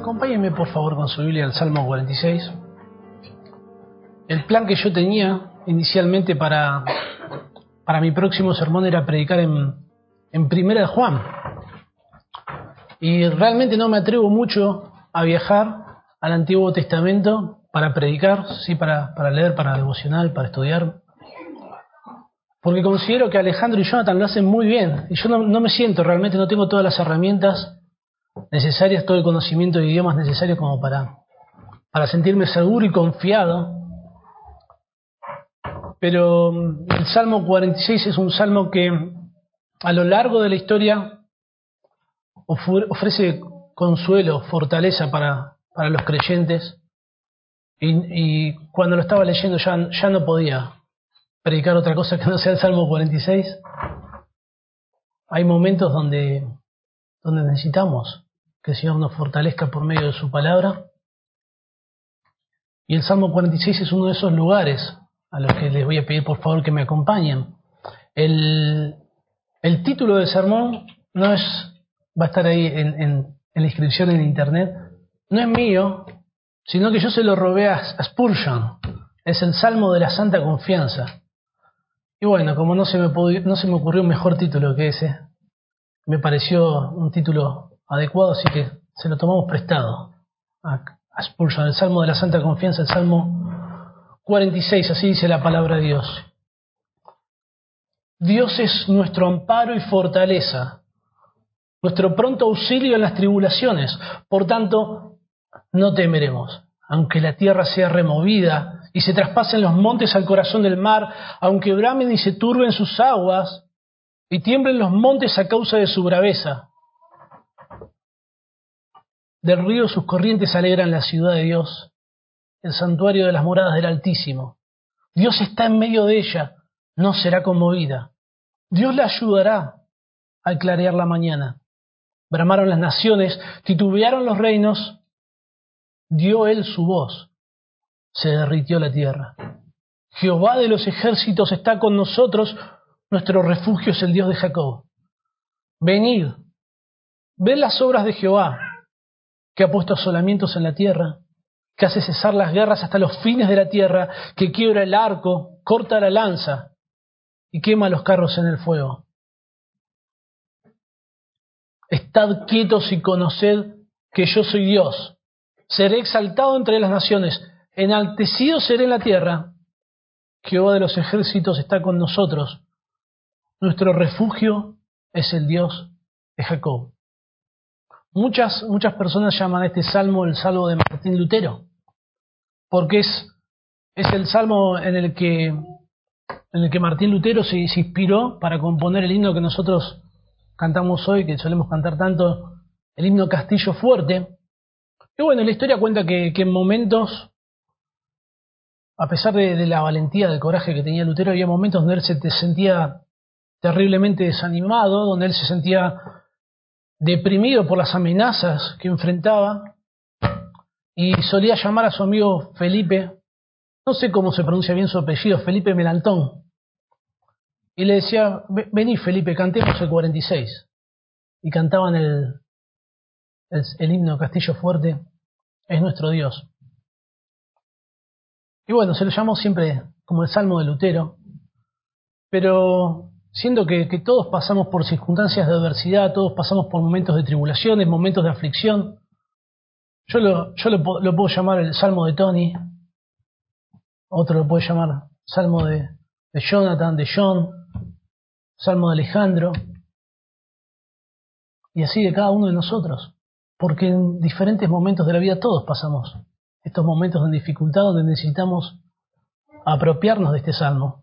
Acompáñenme por favor con su Biblia al Salmo 46. El plan que yo tenía inicialmente para mi próximo sermón era predicar en Primera de Juan. Y realmente no me atrevo mucho a viajar al Antiguo Testamento para predicar, sí, para leer, para devocional, para estudiar. Porque considero que Alejandro y Jonathan lo hacen muy bien. Y yo no me siento, realmente no tengo todas las herramientas necesarias, todo el conocimiento de idiomas necesarios como para sentirme seguro y confiado. Pero el Salmo 46 es un salmo que a lo largo de la historia ofrece consuelo, fortaleza para los creyentes. Y cuando lo estaba leyendo ya no podía predicar otra cosa que no sea el Salmo 46. Hay momentos donde necesitamos que el Señor nos fortalezca por medio de su palabra. Y el Salmo 46 es uno de esos lugares a los que les voy a pedir por favor que me acompañen. El título del sermón va a estar ahí en la inscripción en internet, no es mío, sino que yo se lo robé a Spurgeon. Es el Salmo de la Santa Confianza. Y bueno, como no se me ocurrió un mejor título que ese, me pareció un título adecuado, así que se lo tomamos prestado a Spurgeon, el Salmo de la Santa Confianza, el Salmo 46, así dice la palabra de Dios. Dios es nuestro amparo y fortaleza, nuestro pronto auxilio en las tribulaciones. Por tanto, no temeremos, aunque la tierra sea removida y se traspasen los montes al corazón del mar, aunque bramen y se turben sus aguas y tiemblen los montes a causa de su braveza. Del río sus corrientes alegran la ciudad de Dios, el santuario de las moradas del Altísimo. Dios está en medio de ella, no será conmovida. Dios la ayudará al clarear la mañana. Bramaron las naciones, titubearon los reinos, dio él su voz, se derritió la tierra. Jehová de los ejércitos está con nosotros, nuestro refugio es el Dios de Jacob. Venid, ved las obras de Jehová, que ha puesto asolamientos en la tierra, que hace cesar las guerras hasta los fines de la tierra, que quiebra el arco, corta la lanza y quema los carros en el fuego. Estad quietos y conoced que yo soy Dios. Seré exaltado entre las naciones, enaltecido seré en la tierra. Jehová de los ejércitos está con nosotros. Nuestro refugio es el Dios de Jacob. Muchas personas llaman a este salmo el salmo de Martín Lutero, porque es el salmo en el que Martín Lutero se inspiró para componer el himno que nosotros cantamos hoy, que solemos cantar tanto, el himno Castillo Fuerte. Y bueno, la historia cuenta que en momentos, a pesar de la valentía, del coraje que tenía Lutero, había momentos donde él se sentía terriblemente desanimado, donde él se sentía deprimido por las amenazas que enfrentaba, y solía llamar a su amigo Felipe, no sé cómo se pronuncia bien su apellido, Felipe Melanchthon, y le decía: vení Felipe, cantemos el 46. Y cantaban el himno Castillo Fuerte, es nuestro Dios. Y bueno, se lo llamó siempre como el Salmo de Lutero, pero siendo que todos pasamos por circunstancias de adversidad, todos pasamos por momentos de tribulaciones, momentos de aflicción, yo lo puedo llamar el Salmo de Tony, otro lo puede llamar Salmo de Jonathan, de John, Salmo de Alejandro, y así de cada uno de nosotros, porque en diferentes momentos de la vida todos pasamos estos momentos de dificultad donde necesitamos apropiarnos de este salmo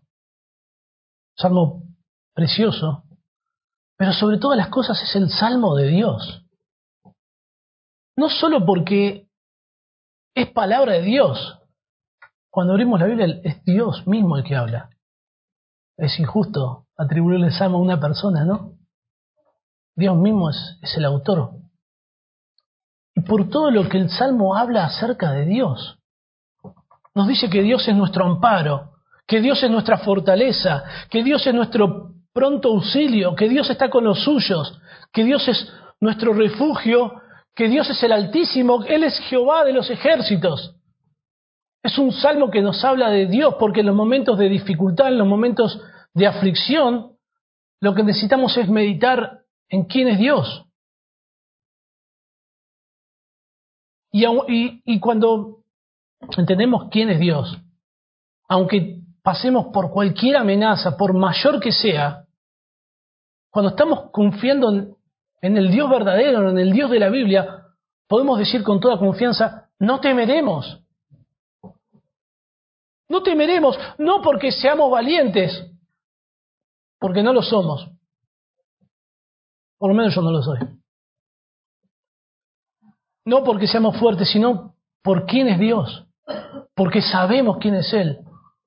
precioso, pero sobre todas las cosas es el salmo de Dios, no solo porque es palabra de Dios. Cuando abrimos la Biblia es Dios mismo el que habla. Es injusto atribuirle el salmo a una persona, ¿no? Dios mismo es el autor. Y por todo lo que el salmo habla acerca de Dios, nos dice que Dios es nuestro amparo, que Dios es nuestra fortaleza, que Dios es nuestro pronto auxilio, que Dios está con los suyos, que Dios es nuestro refugio, que Dios es el Altísimo, Él es Jehová de los ejércitos. Es un salmo que nos habla de Dios, porque en los momentos de dificultad, en los momentos de aflicción, lo que necesitamos es meditar en quién es Dios. Y cuando entendemos quién es Dios, aunque pasemos por cualquier amenaza, por mayor que sea, cuando estamos confiando en el Dios verdadero, en el Dios de la Biblia, podemos decir con toda confianza, no temeremos. No temeremos, no porque seamos valientes, porque no lo somos. Por lo menos yo no lo soy. No porque seamos fuertes, sino por quién es Dios, porque sabemos quién es Él.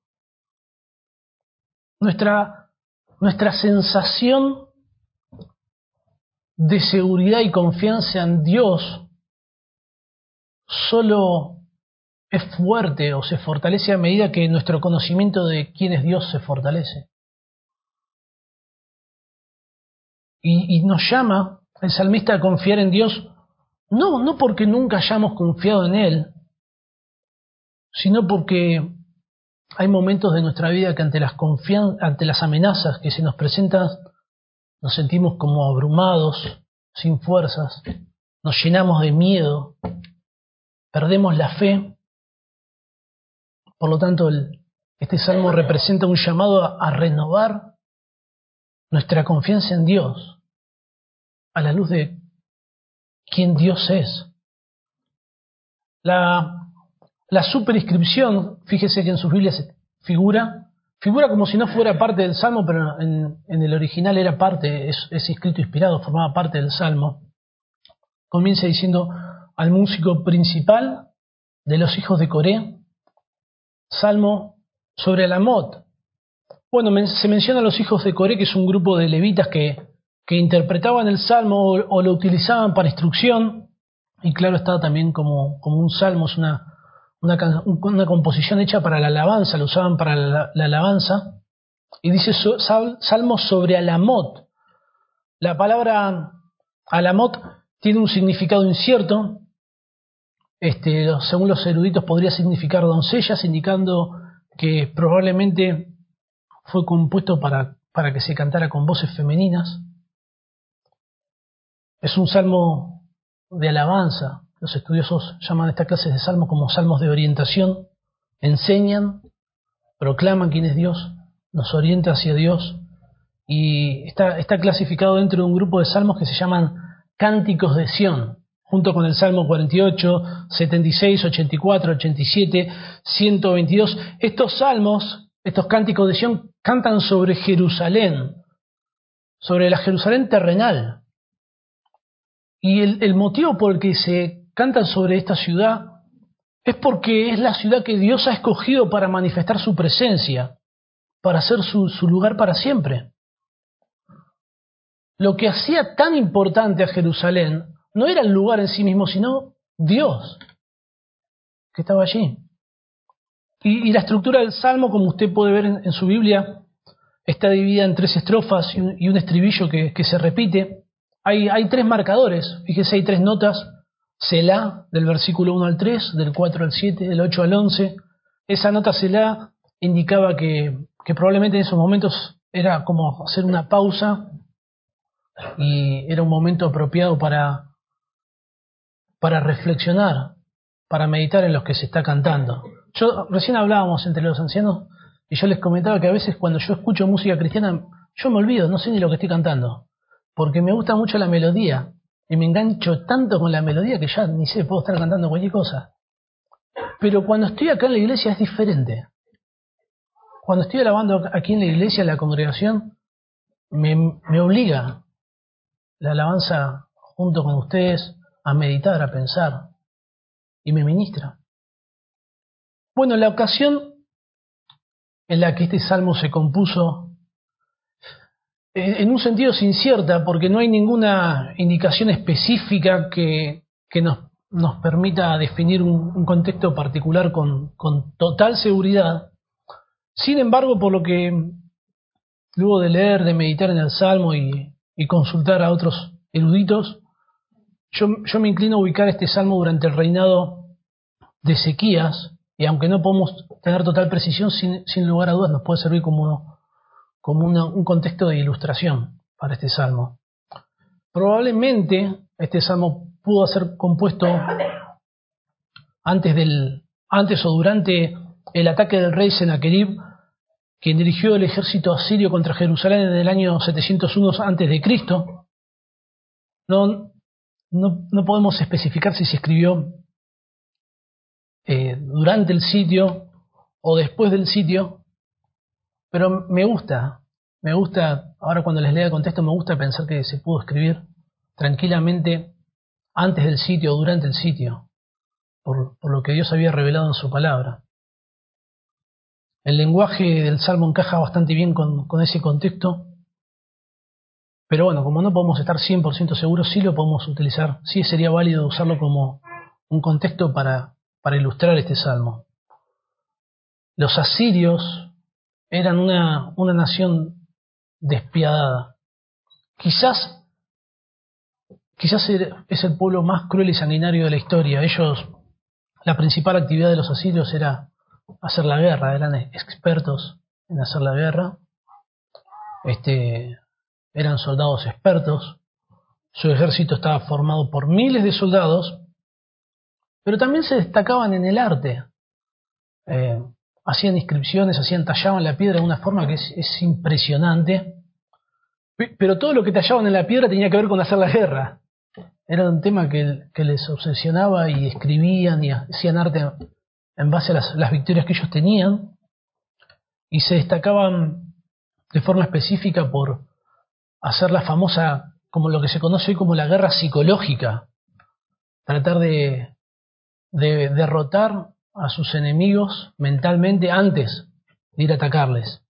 Nuestra sensación de seguridad y confianza en Dios solo es fuerte o se fortalece a medida que nuestro conocimiento de quién es Dios se fortalece. Y nos llama el salmista a confiar en Dios, no porque nunca hayamos confiado en Él, sino porque hay momentos de nuestra vida que ante las amenazas que se nos presentan, nos sentimos como abrumados, sin fuerzas, nos llenamos de miedo, perdemos la fe. Por lo tanto, este salmo representa un llamado a renovar nuestra confianza en Dios a la luz de quién Dios es. La superinscripción, fíjese que en sus Biblias figura como si no fuera parte del salmo, pero en el original era parte, es escrito inspirado, formaba parte del salmo. Comienza diciendo al músico principal de los hijos de Coré, salmo sobre Alamot. Bueno, se menciona a los hijos de Coré, que es un grupo de levitas que interpretaban el salmo o lo utilizaban para instrucción, y claro está también como un salmo, es una composición hecha para la alabanza, lo usaban para la alabanza, y dice salmo sobre Alamot. La palabra Alamot tiene un significado incierto. Según los eruditos podría significar doncellas, indicando que probablemente fue compuesto para que se cantara con voces femeninas. Es un salmo de alabanza. Los estudiosos llaman esta clase de salmos como salmos de orientación. Enseñan, proclaman quién es Dios, nos orienta hacia Dios, y está clasificado dentro de un grupo de salmos que se llaman cánticos de Sión, junto con el Salmo 48, 76, 84, 87, 122. Estos salmos, estos cánticos de Sión, cantan sobre Jerusalén, sobre la Jerusalén terrenal. Y el motivo por el que se cantan sobre esta ciudad es porque es la ciudad que Dios ha escogido para manifestar su presencia, para ser su lugar para siempre. Lo que hacía tan importante a Jerusalén no era el lugar en sí mismo, sino Dios, que estaba allí. Y la estructura del Salmo, como usted puede ver en su Biblia, está dividida en 3 estrofas y un estribillo que se repite. Hay 3 marcadores, fíjese, hay 3 notas, Selah, del versículo 1 al 3, del 4 al 7, del 8 al 11. Esa nota Selah indicaba que probablemente en esos momentos era como hacer una pausa y era un momento apropiado para reflexionar, para meditar en lo que se está cantando. Recién hablábamos entre los ancianos y yo les comentaba que a veces cuando yo escucho música cristiana yo me olvido, no sé ni lo que estoy cantando, porque me gusta mucho la melodía y me engancho tanto con la melodía que ya ni sé, puedo estar cantando cualquier cosa. Pero cuando estoy acá en la iglesia es diferente. Cuando estoy alabando aquí en la iglesia, en la congregación, me obliga la alabanza junto con ustedes a meditar, a pensar, y me ministra. Bueno, la ocasión en la que este salmo se compuso, en un sentido es incierta, porque no hay ninguna indicación específica que nos permita definir un contexto particular con total seguridad. Sin embargo, por lo que luego de leer, de meditar en el salmo y consultar a otros eruditos, Yo me inclino a ubicar este salmo durante el reinado de Ezequías, y aunque no podemos tener total precisión, sin lugar a dudas nos puede servir como un contexto de ilustración para este salmo. Probablemente este salmo pudo ser compuesto antes o durante el ataque del rey Sennacherib, quien dirigió el ejército asirio contra Jerusalén en el año 701 a.C. No podemos especificar si se escribió durante el sitio o después del sitio, pero me gusta, ahora cuando les lea el contexto, me gusta pensar que se pudo escribir tranquilamente antes del sitio o durante el sitio, por lo que Dios había revelado en su palabra. El lenguaje del Salmo encaja bastante bien con ese contexto, pero bueno, como no podemos estar 100% seguros, sí lo podemos utilizar, sí sería válido usarlo como un contexto para ilustrar este Salmo. Los asirios eran una nación despiadada. Quizás es el pueblo más cruel y sanguinario de la historia. La principal actividad de los asirios era hacer la guerra, eran expertos en hacer la guerra. Eran soldados expertos. Su ejército estaba formado por miles de soldados, pero también se destacaban en el arte. Hacían inscripciones, tallaban la piedra de una forma que es impresionante, pero todo lo que tallaban en la piedra tenía que ver con hacer la guerra. Era un tema que les obsesionaba, y escribían y hacían arte en base a las victorias que ellos tenían, y se destacaban de forma específica por hacer la famosa, como lo que se conoce hoy como la guerra psicológica, tratar de derrotar a sus enemigos mentalmente antes de ir a atacarles,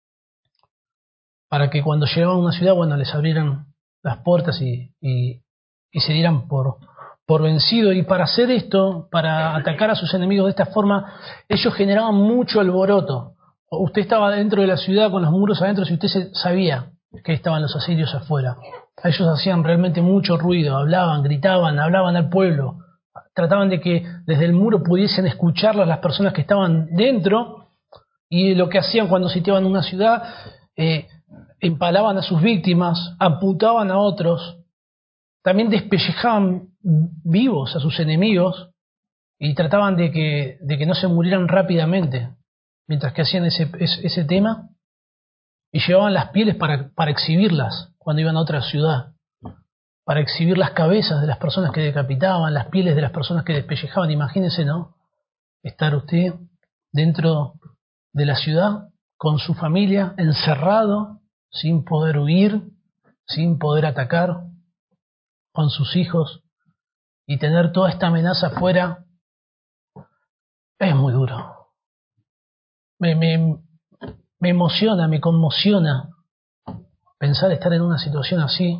para que cuando llegaban a una ciudad, bueno, les abrieran las puertas y se dieran por vencido. Y para hacer esto, para atacar a sus enemigos de esta forma, ellos generaban mucho alboroto. Usted estaba dentro de la ciudad con los muros adentro si usted sabía que estaban los asirios afuera. Ellos hacían realmente mucho ruido, hablaban, gritaban, hablaban al pueblo, trataban de que desde el muro pudiesen escucharlas las personas que estaban dentro, y lo que hacían cuando sitiaban una ciudad, empalaban a sus víctimas, amputaban a otros, también despellejaban vivos a sus enemigos y trataban de que no se murieran rápidamente, mientras que hacían ese tema, y llevaban las pieles para exhibirlas cuando iban a otra ciudad, para exhibir las cabezas de las personas que decapitaban, las pieles de las personas que despellejaban. Imagínense, ¿no? Estar usted dentro de la ciudad con su familia, encerrado, sin poder huir, sin poder atacar, con sus hijos, y tener toda esta amenaza afuera. Es muy duro. Me emociona, me conmociona pensar estar en una situación así,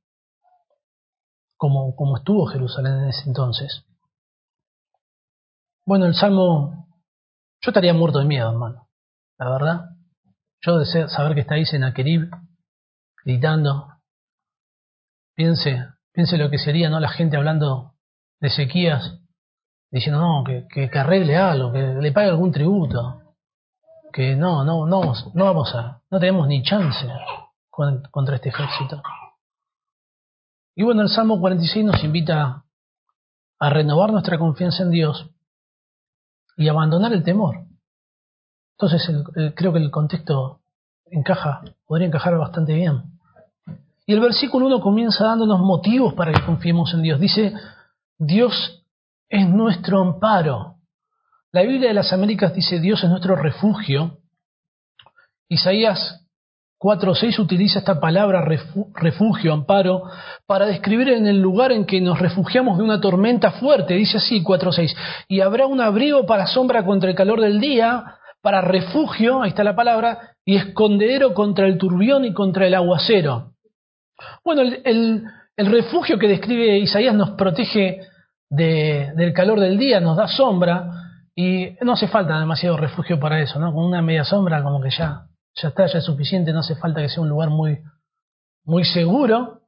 como estuvo Jerusalén en ese entonces. Bueno, el Salmo, yo estaría muerto de miedo, hermano, la verdad. Yo deseo saber que está ahí Sennacherib gritando. Piense lo que sería, ¿no?, la gente hablando de Ezequías, diciendo no, que arregle algo, que le pague algún tributo, que no tenemos ni chance contra este ejército. Y bueno, el Salmo 46 nos invita a renovar nuestra confianza en Dios y abandonar el temor. Entonces creo que el contexto podría encajar bastante bien. Y el versículo 1 comienza dándonos motivos para que confiemos en Dios. Dice: Dios es nuestro amparo. La Biblia de las Américas dice: Dios es nuestro refugio. Isaías 4:6 utiliza esta palabra refugio, amparo, para describir en el lugar en que nos refugiamos de una tormenta fuerte. Dice así 4:6: y habrá un abrigo para sombra contra el calor del día, para refugio, ahí está la palabra, y escondedero contra el turbión y contra el aguacero. Bueno, el refugio que describe Isaías nos protege del calor del día, nos da sombra, y no hace falta demasiado refugio para eso, ¿no? Con una media sombra como que ya es suficiente, no hace falta que sea un lugar muy, muy seguro.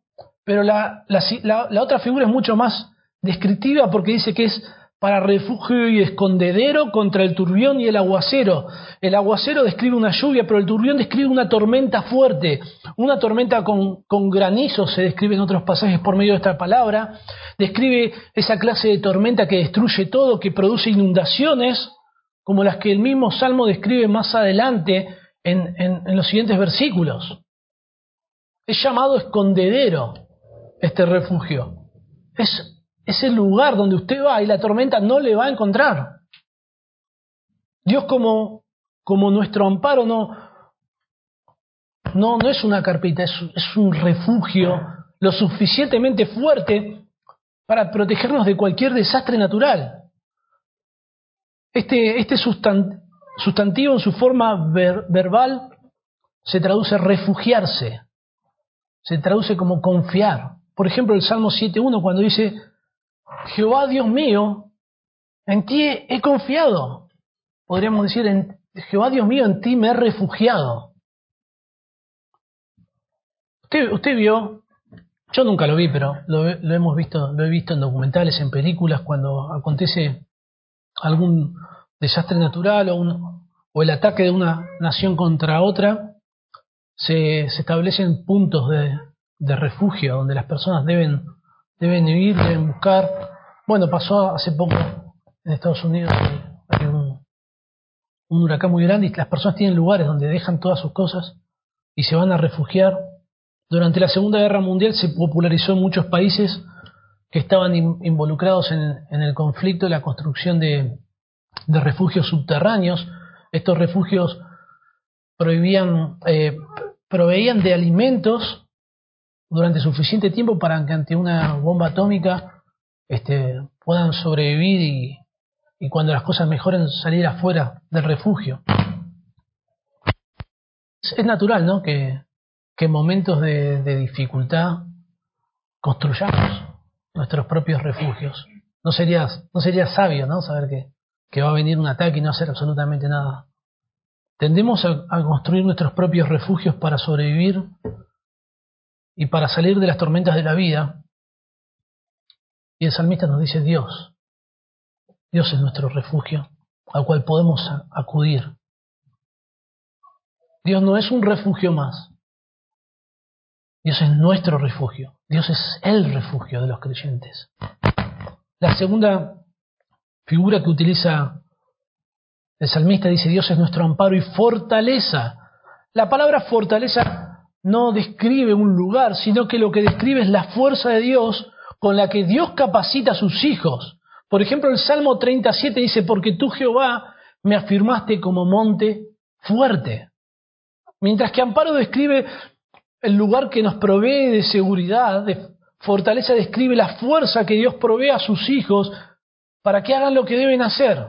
Pero la otra figura es mucho más descriptiva porque dice que es para refugio y escondedero contra el turbión y el aguacero. El aguacero describe una lluvia, pero el turbión describe una tormenta fuerte. Una tormenta con granizo se describe en otros pasajes por medio de esta palabra. Describe esa clase de tormenta que destruye todo, que produce inundaciones, como las que el mismo Salmo describe más adelante en los siguientes versículos. Es llamado escondedero este refugio. Es el lugar donde usted va y la tormenta no le va a encontrar. Dios como nuestro amparo no es una carpita, es un refugio lo suficientemente fuerte para protegernos de cualquier desastre natural. Este sustantivo en su forma verbal se traduce refugiarse, se traduce como confiar. Por ejemplo, el Salmo 7.1 cuando dice: Jehová Dios mío, en ti he confiado. Podríamos decir, Jehová Dios mío, en ti me he refugiado. Usted vio, yo nunca lo vi, pero lo he visto en documentales, en películas, cuando acontece algún desastre natural o el ataque de una nación contra otra, se establecen puntos de refugio donde las personas deben ir, deben buscar. Bueno, pasó hace poco en Estados Unidos, hay un huracán muy grande y las personas tienen lugares donde dejan todas sus cosas y se van a refugiar. Durante la Segunda Guerra Mundial se popularizó en muchos países que estaban involucrados en el conflicto la construcción de refugios subterráneos. Estos refugios proveían de alimentos durante suficiente tiempo para que ante una bomba atómica puedan sobrevivir y cuando las cosas mejoren salir afuera del refugio. Es natural, ¿no?, que en momentos de dificultad construyamos nuestros propios refugios. No sería sabio, ¿no?, saber que va a venir un ataque y no hacer absolutamente nada. Tendemos a construir nuestros propios refugios para sobrevivir y para salir de las tormentas de la vida. Y el salmista nos dice: Dios es nuestro refugio al cual podemos acudir. Dios no es un refugio más. Dios es nuestro refugio. Dios es el refugio de los creyentes. La segunda figura que utiliza el salmista dice: Dios es nuestro amparo y fortaleza. La palabra fortaleza no describe un lugar, sino que lo que describe es la fuerza de Dios con la que Dios capacita a sus hijos. Por ejemplo, el Salmo 37 dice: porque tú, Jehová, me afirmaste como monte fuerte. Mientras que amparo describe el lugar que nos provee de seguridad, de fortaleza describe la fuerza que Dios provee a sus hijos para que hagan lo que deben hacer.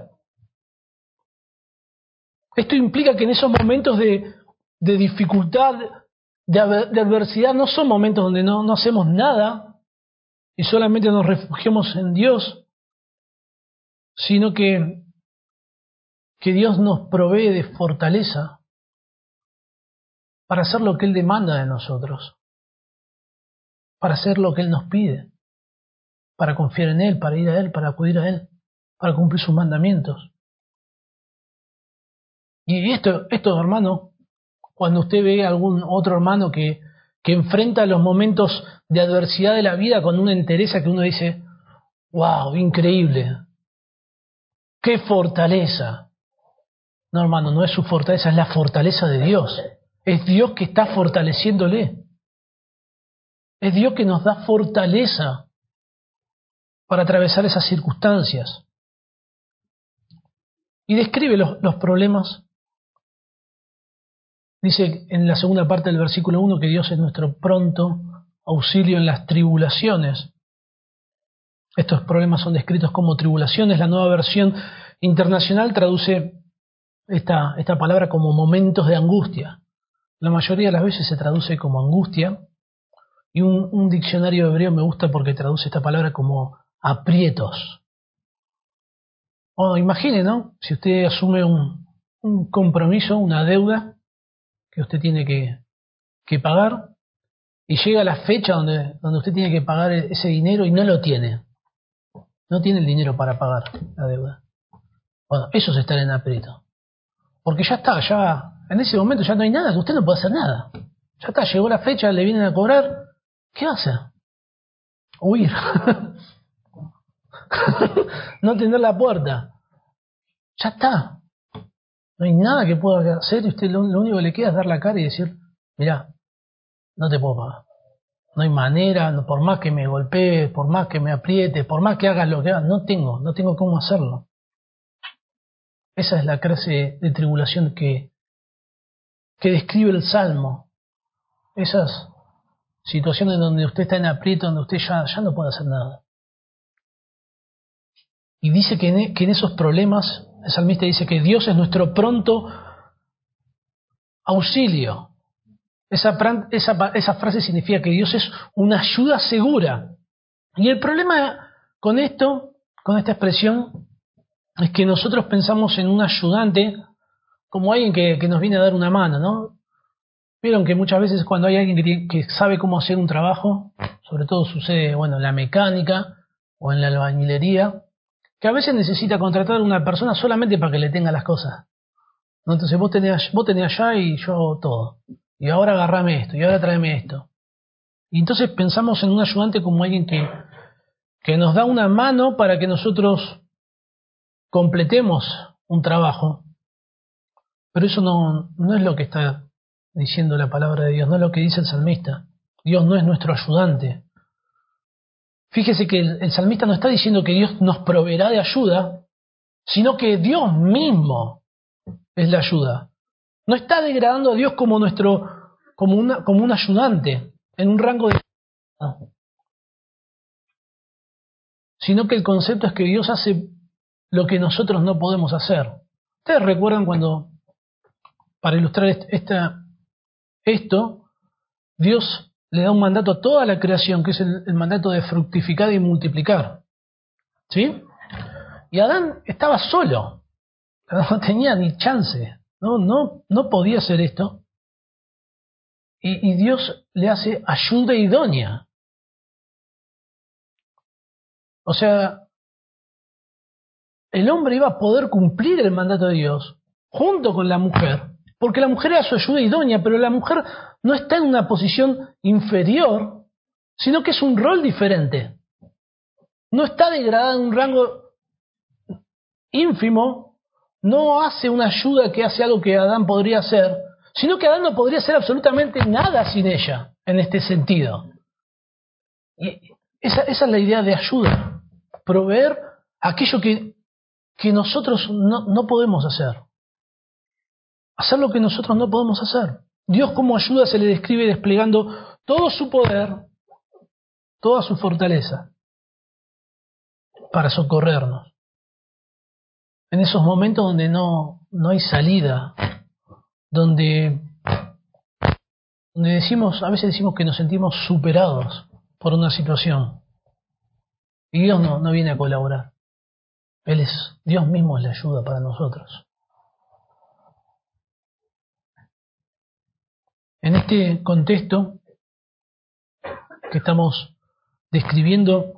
Esto implica que en esos momentos de dificultad, de adversidad, no son momentos donde no hacemos nada y solamente nos refugiamos en Dios, sino que Dios nos provee de fortaleza para hacer lo que Él demanda de nosotros, para hacer lo que Él nos pide, para confiar en Él, para ir a Él, para acudir a Él, para cumplir sus mandamientos. Y esto, hermano, cuando usted ve a algún otro hermano que enfrenta los momentos de adversidad de la vida con una entereza que uno dice: ¡wow! Increíble. ¡Qué fortaleza! No, hermano, no es su fortaleza, es la fortaleza de Dios. Es Dios que está fortaleciéndole. Es Dios que nos da fortaleza para atravesar esas circunstancias. Y describe los problemas. Dice en la segunda parte del versículo 1 que Dios es nuestro pronto auxilio en las tribulaciones. Estos problemas son descritos como tribulaciones. La Nueva Versión Internacional traduce esta palabra como momentos de angustia. La mayoría de las veces se traduce como angustia. Y un diccionario hebreo me gusta porque traduce esta palabra como aprietos. Imagine, ¿no?, si usted asume un compromiso, una deuda que usted tiene que pagar, y llega la fecha donde usted tiene que pagar ese dinero y no lo tiene. No tiene el dinero para pagar la deuda. Bueno, eso es estar en aprieto. Porque ya está, ya en ese momento ya no hay nada, que usted no puede hacer nada. Ya está, llegó la fecha, le vienen a cobrar. ¿Qué va a hacer? Huir. No atender la puerta. Ya está. No hay nada que pueda hacer y usted lo único que le queda es dar la cara y decir, mirá, no te puedo pagar. No hay manera, por más que me golpees, por más que me aprietes, por más que hagas lo que hagas, no tengo cómo hacerlo. Esa es la clase de tribulación que describe el Salmo. Esas situaciones donde usted está en aprieto, donde usted ya no puede hacer nada. Y dice que en esos problemas, el salmista dice que Dios es nuestro pronto auxilio. Esa frase significa que Dios es una ayuda segura. Y el problema con esto, con esta expresión, es que nosotros pensamos en un ayudante como alguien que nos viene a dar una mano, ¿no? Vieron que muchas veces cuando hay alguien que sabe cómo hacer un trabajo, sobre todo sucede, en la mecánica o en la albañilería, que a veces necesita contratar a una persona solamente para que le tenga las cosas. ¿No? Entonces vos tenés allá y yo hago todo. Y ahora agarrame esto, y ahora tráeme esto. Y entonces pensamos en un ayudante como alguien que nos da una mano para que nosotros completemos un trabajo. Pero eso no es lo que está diciendo la palabra de Dios, no es lo que dice el salmista. Dios no es nuestro ayudante. Fíjese que el salmista no está diciendo que Dios nos proveerá de ayuda, sino que Dios mismo es la ayuda. No está degradando a Dios como un ayudante en un rango de... Sino que el concepto es que Dios hace lo que nosotros no podemos hacer. Ustedes recuerdan cuando, para ilustrar esto, Dios le da un mandato a toda la creación, que es el mandato de fructificar y multiplicar. ¿Sí? Y Adán estaba solo. No tenía ni chance. No podía hacer esto. Y Dios le hace ayuda idónea. O sea, el hombre iba a poder cumplir el mandato de Dios junto con la mujer, porque la mujer era su ayuda idónea, pero la mujer no está en una posición inferior, sino que es un rol diferente. No está degradada en un rango ínfimo, no hace una ayuda que hace algo que Adán podría hacer, sino que Adán no podría hacer absolutamente nada sin ella, en este sentido. Y esa es la idea de ayuda, proveer aquello que nosotros no podemos hacer. Hacer lo que nosotros no podemos hacer. Dios como ayuda se le describe desplegando todo su poder, toda su fortaleza, para socorrernos. En esos momentos donde no hay salida, donde a veces decimos que nos sentimos superados por una situación. Y Dios no viene a colaborar. Dios mismo es la ayuda para nosotros. En este contexto que estamos describiendo,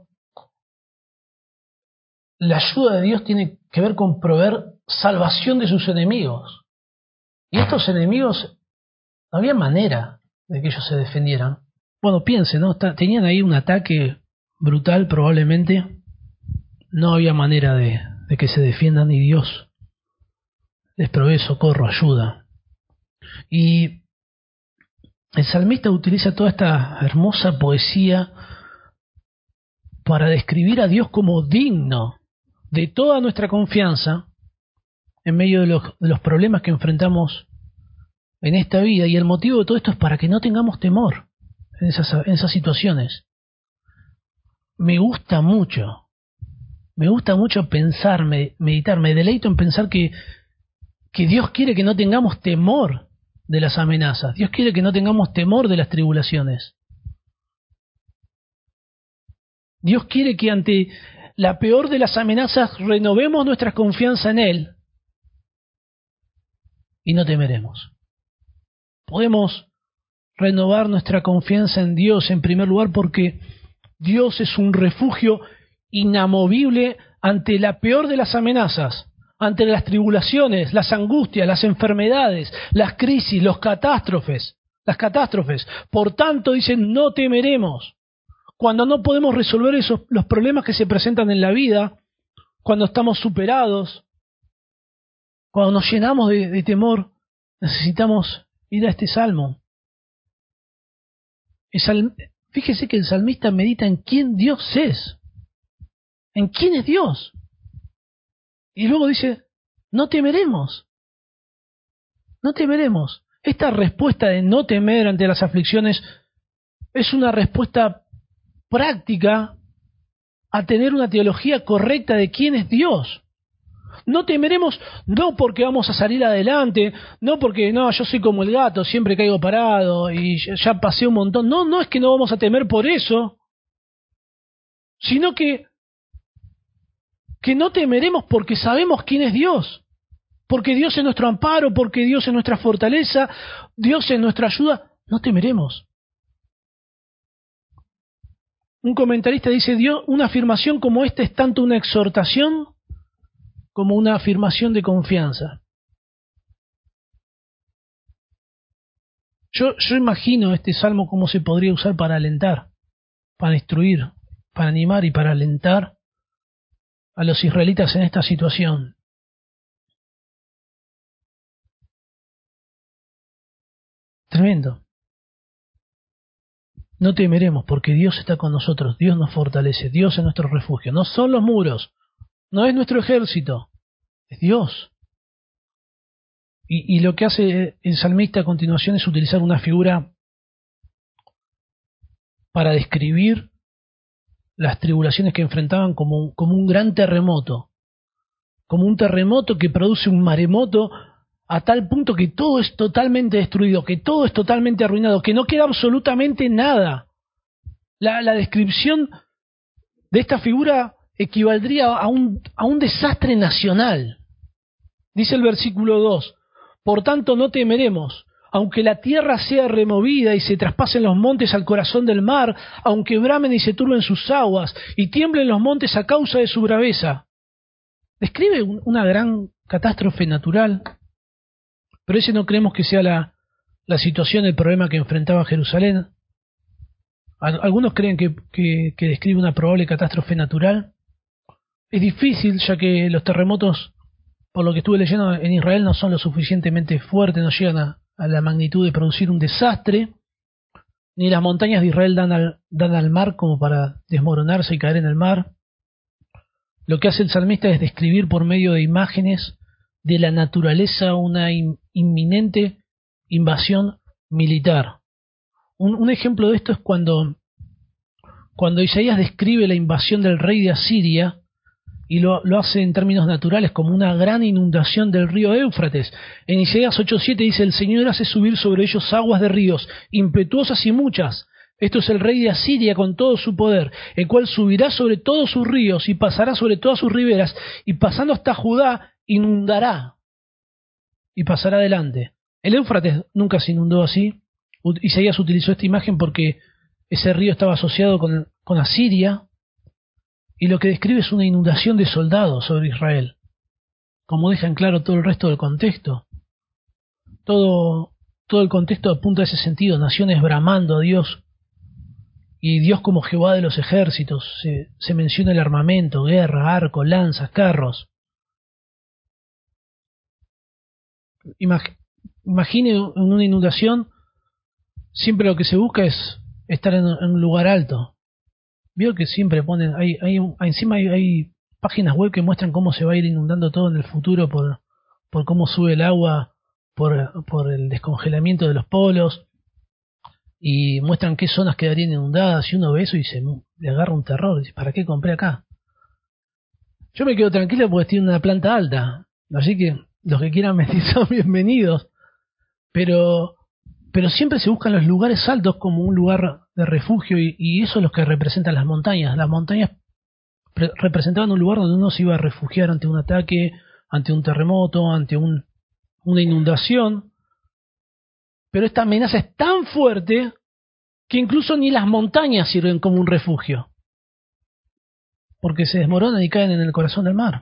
la ayuda de Dios tiene que ver con proveer salvación de sus enemigos. Y estos enemigos, no había manera de que ellos se defendieran. Bueno, piensen, ¿no? Tenían ahí un ataque brutal probablemente. No había manera de que se defiendan y Dios les provee socorro, ayuda. Y el salmista utiliza toda esta hermosa poesía para describir a Dios como digno de toda nuestra confianza en medio de los problemas que enfrentamos en esta vida. Y el motivo de todo esto es para que no tengamos temor en esas situaciones. Me gusta mucho pensar, meditar, me deleito en pensar que Dios quiere que no tengamos temor de las amenazas. Dios quiere que no tengamos temor de las tribulaciones. Dios quiere que ante la peor de las amenazas renovemos nuestra confianza en Él y no temeremos. Podemos renovar nuestra confianza en Dios en primer lugar, porque Dios es un refugio inamovible ante la peor de las amenazas, ante las tribulaciones, las angustias, las enfermedades, las crisis, las catástrofes. Por tanto, dicen, no temeremos. Cuando no podemos resolver los problemas que se presentan en la vida, cuando estamos superados, cuando nos llenamos de temor, necesitamos ir a este salmo. Fíjese que el salmista medita en quién Dios es, en quién es Dios. Y luego dice, no temeremos. Esta respuesta de no temer ante las aflicciones es una respuesta práctica a tener una teología correcta de quién es Dios. No temeremos no porque vamos a salir adelante, no porque no, yo soy como el gato, siempre caigo parado y ya pasé un montón. No es que no vamos a temer por eso, sino que no temeremos porque sabemos quién es Dios. Porque Dios es nuestro amparo, porque Dios es nuestra fortaleza, Dios es nuestra ayuda. No temeremos. Un comentarista dice, Dios, una afirmación como esta es tanto una exhortación como una afirmación de confianza. Yo imagino este salmo cómo se podría usar para alentar, para instruir, para animar y para alentar a los israelitas en esta situación. Tremendo. No temeremos porque Dios está con nosotros, Dios nos fortalece, Dios es nuestro refugio. No son los muros, no es nuestro ejército, es Dios. Y lo que hace el salmista a continuación es utilizar una figura para describir las tribulaciones que enfrentaban como un gran terremoto, como un terremoto que produce un maremoto a tal punto que todo es totalmente destruido, que todo es totalmente arruinado, que no queda absolutamente nada. La descripción de esta figura equivaldría a un desastre nacional. Dice el versículo 2, por tanto no temeremos, aunque la tierra sea removida y se traspasen los montes al corazón del mar, aunque bramen y se turben sus aguas y tiemblen los montes a causa de su braveza. Describe una gran catástrofe natural, pero ese no creemos que sea la situación, el problema que enfrentaba Jerusalén. Algunos creen que describe una probable catástrofe natural. Es difícil, ya que los terremotos, por lo que estuve leyendo, en Israel no son lo suficientemente fuertes, no llegan a la magnitud de producir un desastre, ni las montañas de Israel dan al mar como para desmoronarse y caer en el mar. Lo que hace el salmista es describir por medio de imágenes de la naturaleza una inminente invasión militar. Un ejemplo de esto es cuando Isaías describe la invasión del rey de Asiria, y lo hace en términos naturales como una gran inundación del río Éufrates. En Isaías 8:7 dice, el Señor hace subir sobre ellos aguas de ríos, impetuosas y muchas. Esto es el rey de Asiria con todo su poder, el cual subirá sobre todos sus ríos y pasará sobre todas sus riberas, y pasando hasta Judá, inundará y pasará adelante. El Éufrates nunca se inundó así. Isaías utilizó esta imagen porque ese río estaba asociado con Asiria, y lo que describe es una inundación de soldados sobre Israel, como deja en claro todo el resto del contexto. Todo el contexto apunta a ese sentido, naciones bramando a Dios, y Dios como Jehová de los ejércitos. Se menciona el armamento, guerra, arco, lanzas, carros. Imagine en una inundación, siempre lo que se busca es estar en un lugar alto. Veo que siempre ponen, encima hay páginas web que muestran cómo se va a ir inundando todo en el futuro por cómo sube el agua, por el descongelamiento de los polos, y muestran qué zonas quedarían inundadas, y uno ve eso y le agarra un terror, dice, ¿para qué compré acá? Yo me quedo tranquilo porque estoy en una planta alta, así que los que quieran venir son bienvenidos, pero siempre se buscan los lugares altos como un lugar de refugio, y eso es lo que representan las montañas. Las montañas representaban un lugar donde uno se iba a refugiar ante un ataque, ante un terremoto, ante una inundación, Pero esta amenaza es tan fuerte que incluso ni las montañas sirven como un refugio, porque se desmoronan y caen en el corazón del mar.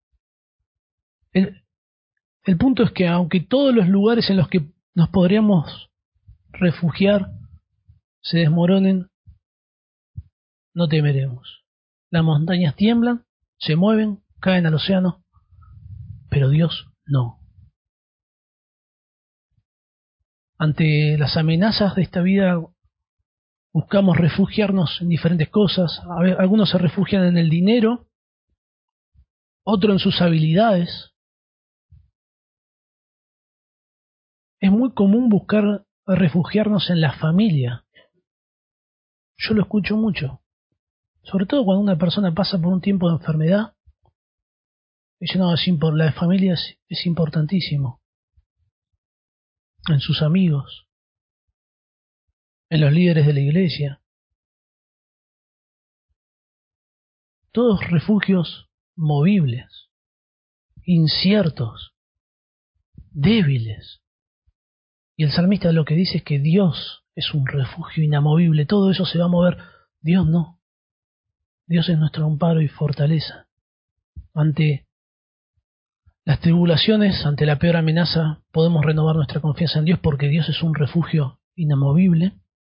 El punto es que aunque todos los lugares en los que nos podríamos refugiar se desmoronen, no temeremos. Las montañas tiemblan, se mueven, caen al océano, pero Dios no. Ante las amenazas de esta vida buscamos refugiarnos en diferentes cosas. Algunos se refugian en el dinero, otros en sus habilidades. Es muy común buscar refugiarnos en la familia. Yo lo escucho mucho. Sobre todo cuando una persona pasa por un tiempo de enfermedad. Dice, no, la familia es importantísimo. En sus amigos. En los líderes de la iglesia. Todos refugios movibles, inciertos, débiles. Y el salmista lo que dice es que Dios es un refugio inamovible. Todo eso se va a mover. Dios no. Dios es nuestro amparo y fortaleza. Ante las tribulaciones, ante la peor amenaza, podemos renovar nuestra confianza en Dios porque Dios es un refugio inamovible.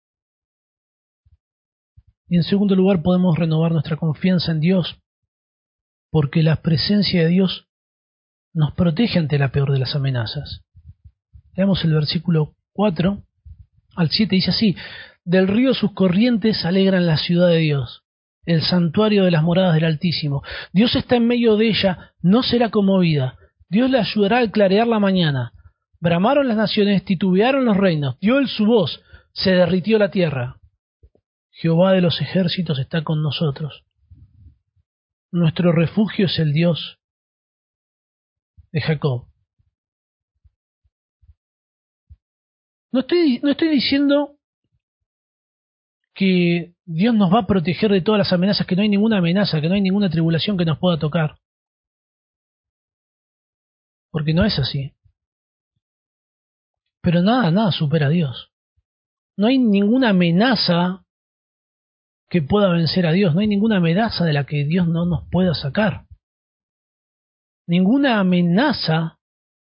Y en segundo lugar, podemos renovar nuestra confianza en Dios porque la presencia de Dios nos protege ante la peor de las amenazas. Leamos el versículo 4 al 7, dice así: del río sus corrientes alegran la ciudad de Dios, el santuario de las moradas del Altísimo. Dios está en medio de ella, no será conmovida. Dios le ayudará al clarear la mañana. Bramaron las naciones, titubearon los reinos. Dio él su voz, se derritió la tierra. Jehová de los ejércitos está con nosotros. Nuestro refugio es el Dios de Jacob. No estoy diciendo que Dios nos va a proteger de todas las amenazas, que no hay ninguna amenaza, que no hay ninguna tribulación que nos pueda tocar. Porque no es así. Pero nada supera a Dios. No hay ninguna amenaza que pueda vencer a Dios. No hay ninguna amenaza de la que Dios no nos pueda sacar. Ninguna amenaza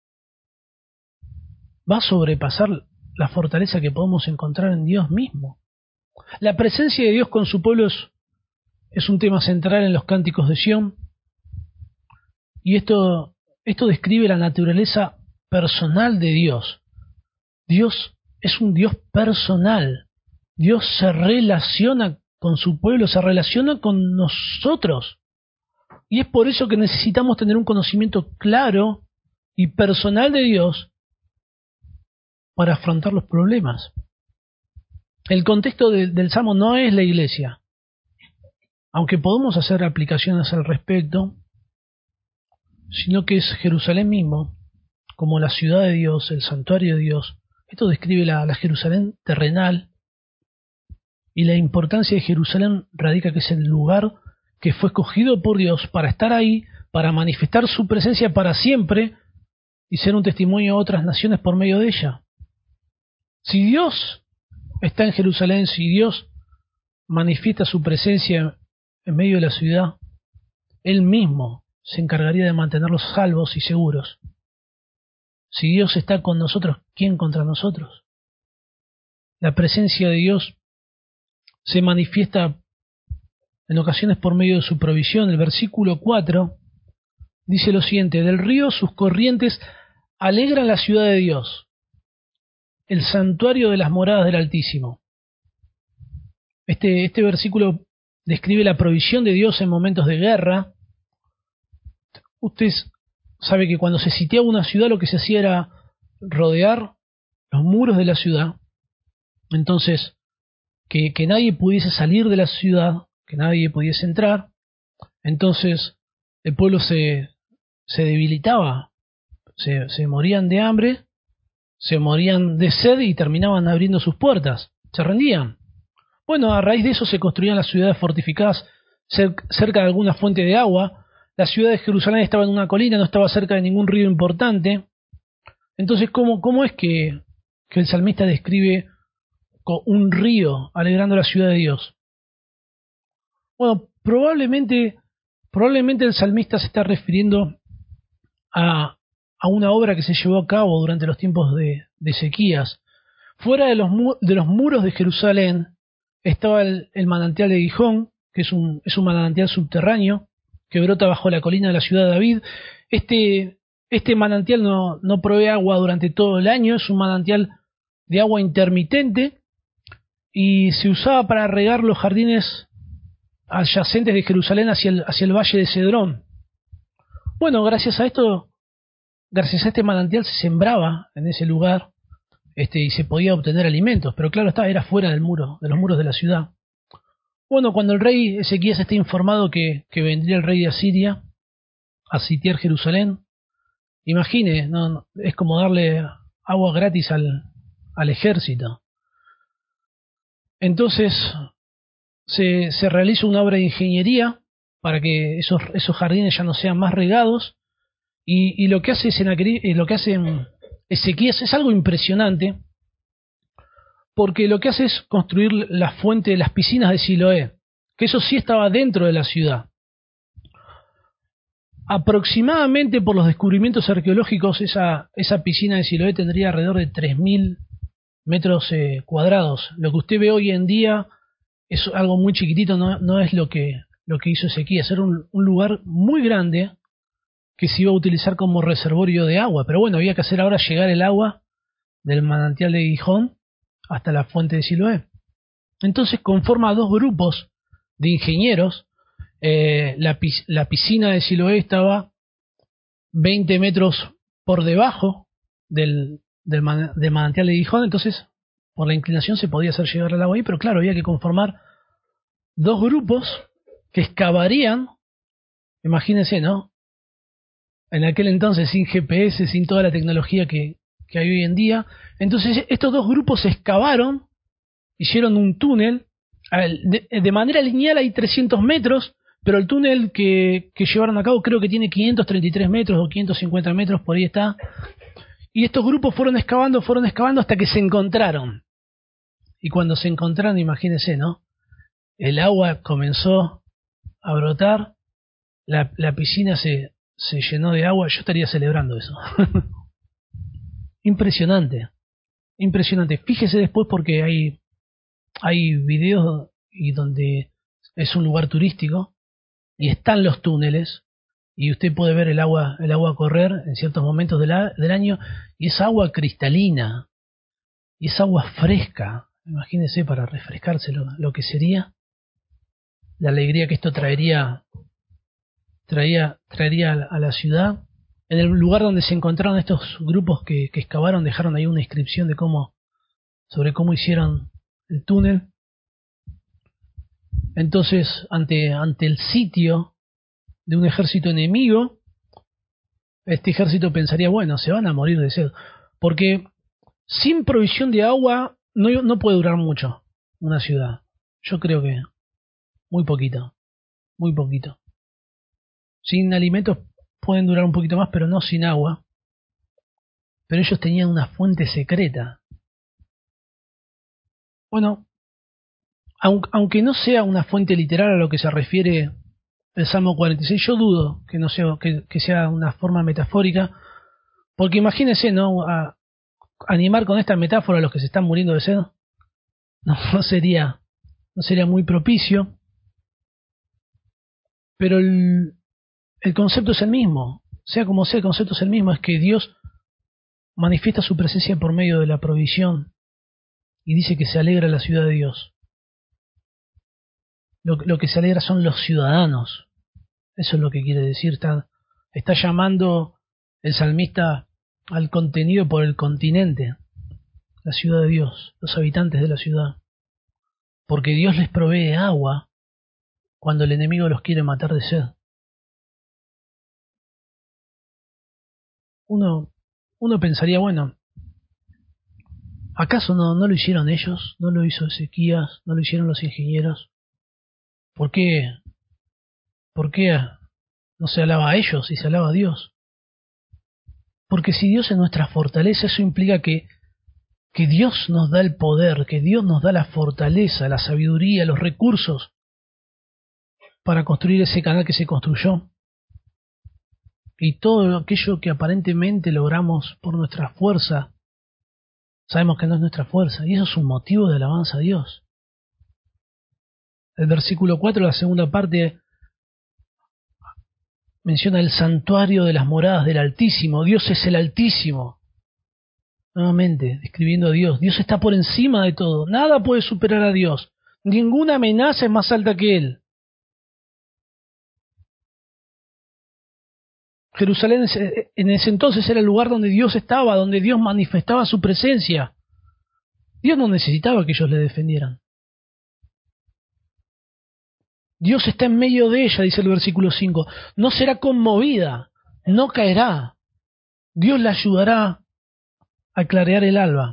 va a sobrepasar la fortaleza que podemos encontrar en Dios mismo. La presencia de Dios con su pueblo es un tema central en los cánticos de Sión. Y esto describe la naturaleza personal de Dios. Dios es un Dios personal. Dios se relaciona con su pueblo, se relaciona con nosotros. Y es por eso que necesitamos tener un conocimiento claro y personal de Dios para afrontar los problemas. El contexto del Salmo no es la iglesia, aunque podemos hacer aplicaciones al respecto, sino que es Jerusalén mismo, como la ciudad de Dios, el santuario de Dios. Esto describe la Jerusalén terrenal, y la importancia de Jerusalén radica que es el lugar que fue escogido por Dios para estar ahí, para manifestar su presencia para siempre y ser un testimonio a otras naciones por medio de ella. Si Dios está en Jerusalén, si Dios manifiesta su presencia en medio de la ciudad, Él mismo se encargaría de mantenerlos salvos y seguros. Si Dios está con nosotros, ¿quién contra nosotros? La presencia de Dios se manifiesta en ocasiones por medio de su provisión. El versículo 4 dice lo siguiente: del río sus corrientes alegran la ciudad de Dios, el santuario de las moradas del Altísimo. Este versículo describe la provisión de Dios en momentos de guerra. Usted sabe que cuando se sitiaba una ciudad lo que se hacía era rodear los muros de la ciudad. Entonces, que nadie pudiese salir de la ciudad, que nadie pudiese entrar. Entonces, el pueblo se debilitaba, se morían de hambre, se morían de sed y terminaban abriendo sus puertas, se rendían. Bueno, a raíz de eso se construían las ciudades fortificadas cerca de alguna fuente de agua. La ciudad de Jerusalén estaba en una colina, no estaba cerca de ningún río importante. Entonces, ¿cómo es que que el salmista describe con un río alegrando la ciudad de Dios? Bueno, probablemente el salmista se está refiriendo a una obra que se llevó a cabo durante los tiempos de Ezequías. Fuera de de los muros de Jerusalén estaba el manantial de Gijón, que es un manantial subterráneo que brota bajo la colina de la ciudad de David. Este manantial no provee agua durante todo el año, es un manantial de agua intermitente y se usaba para regar los jardines adyacentes de Jerusalén hacia el valle de Cedrón. Bueno, gracias a este manantial se sembraba en ese lugar y se podía obtener alimentos, pero claro era fuera de los muros de la ciudad. Bueno, cuando el rey Ezequías está informado que vendría el rey de Asiria a sitiar Jerusalén, imagine, es como darle agua gratis al ejército. Entonces se realiza una obra de ingeniería para que esos jardines ya no sean más regados, y lo que hace Ezequías es algo impresionante, porque lo que hace es construir la fuente de las piscinas de Siloé, que eso sí estaba dentro de la ciudad. Aproximadamente por los descubrimientos arqueológicos, esa piscina de Siloé tendría alrededor de 3.000 metros cuadrados. Lo que usted ve hoy en día es algo muy chiquitito, no es lo que hizo Ezequías. Era un lugar muy grande que se iba a utilizar como reservorio de agua, pero bueno, había que hacer ahora llegar el agua del manantial de Gijón hasta la fuente de Siloé. Entonces conforma dos grupos de ingenieros. La piscina de Siloé estaba 20 metros por debajo del manantial de Gijón, entonces por la inclinación se podía hacer llegar el agua ahí, pero claro, había que conformar dos grupos que excavarían, imagínense, ¿no? En aquel entonces sin GPS, sin toda la tecnología que hay hoy en día. Entonces estos dos grupos excavaron, hicieron un túnel, de manera lineal hay 300 metros, pero el túnel que llevaron a cabo creo que tiene 533 metros o 550 metros, por ahí está. Y estos grupos fueron excavando hasta que se encontraron. Y cuando se encontraron, imagínense, ¿no? El agua comenzó a brotar, la piscina se llenó de agua. Yo estaría celebrando eso. Impresionante. Fíjese después porque hay videos y donde es un lugar turístico y están los túneles y usted puede ver el agua correr en ciertos momentos del año, y es agua cristalina y es agua fresca. Imagínese, para refrescarse lo que sería la alegría que esto traería a la ciudad. En el lugar donde se encontraron estos grupos que excavaron, dejaron ahí una inscripción sobre cómo hicieron el túnel. Entonces, ante el sitio de un ejército enemigo, este ejército pensaría, bueno, se van a morir de sed, porque sin provisión de agua no puede durar mucho una ciudad. Yo creo que muy poquito. Sin alimentos pueden durar un poquito más, pero no sin agua. Pero ellos tenían una fuente secreta. Bueno, aunque no sea una fuente literal a lo que se refiere el Salmo 46, yo dudo que no sea que sea una forma metafórica, porque imagínense, ¿no? Animar con esta metáfora a los que se están muriendo de sed no sería muy propicio, pero el concepto es el mismo. Sea como sea, el concepto es el mismo, es que Dios manifiesta su presencia por medio de la provisión y dice que se alegra la ciudad de Dios. Lo que se alegra son los ciudadanos. Eso es lo que quiere decir. Está llamando el salmista al contenido por el continente, la ciudad de Dios, los habitantes de la ciudad. Porque Dios les provee agua cuando el enemigo los quiere matar de sed. Uno pensaría, bueno, ¿acaso no lo hicieron ellos? ¿No lo hizo Ezequías? ¿No lo hicieron los ingenieros? ¿Por qué no se alaba a ellos y se alaba a Dios? Porque si Dios es nuestra fortaleza, eso implica que que Dios nos da el poder, que Dios nos da la fortaleza, la sabiduría, los recursos para construir ese canal que se construyó. Y todo aquello que aparentemente logramos por nuestra fuerza, sabemos que no es nuestra fuerza, y eso es un motivo de alabanza a Dios. El versículo 4, la segunda parte, menciona el santuario de las moradas del Altísimo. Dios es el Altísimo. Nuevamente, describiendo a Dios. Dios está por encima de todo. Nada puede superar a Dios. Ninguna amenaza es más alta que Él. Jerusalén en ese entonces era el lugar donde Dios estaba, donde Dios manifestaba su presencia. Dios no necesitaba que ellos le defendieran. Dios está en medio de ella, dice el versículo 5. No será conmovida, no caerá. Dios la ayudará a clarear el alba.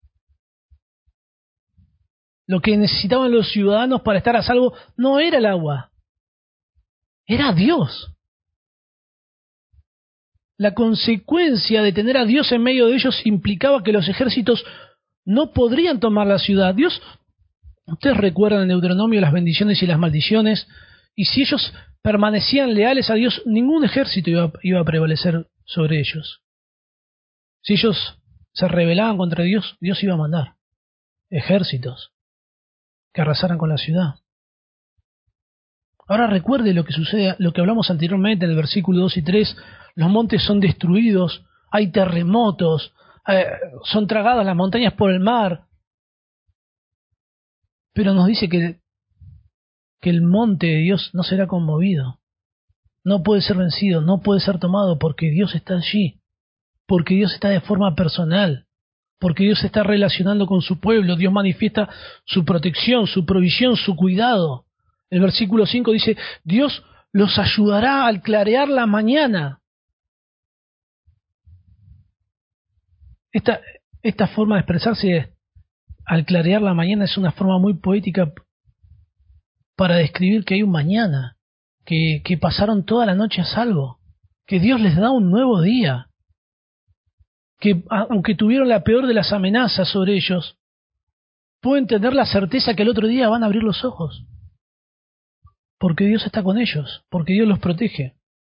Lo que necesitaban los ciudadanos para estar a salvo no era el agua, era Dios. La consecuencia de tener a Dios en medio de ellos implicaba que los ejércitos no podrían tomar la ciudad. Dios, ustedes recuerdan en Deuteronomio las bendiciones y las maldiciones, y si ellos permanecían leales a Dios, ningún ejército iba a prevalecer sobre ellos. Si ellos se rebelaban contra Dios, Dios iba a mandar ejércitos que arrasaran con la ciudad. Ahora recuerde lo que sucede, lo que hablamos anteriormente en el versículo 2 y 3, los montes son destruidos, hay terremotos, son tragadas las montañas por el mar, pero nos dice que el monte de Dios no será conmovido, no puede ser vencido, no puede ser tomado, porque Dios está allí, porque Dios está de forma personal, porque Dios se está relacionando con su pueblo, Dios manifiesta su protección, su provisión, su cuidado. El versículo 5 dice, Dios los ayudará al clarear la mañana. Esta forma de expresarse al clarear la mañana es una forma muy poética para describir que hay un mañana, que pasaron toda la noche a salvo, que Dios les da un nuevo día, que aunque tuvieron la peor de las amenazas sobre ellos, pueden tener la certeza que el otro día van a abrir los ojos, porque Dios está con ellos, porque Dios los protege.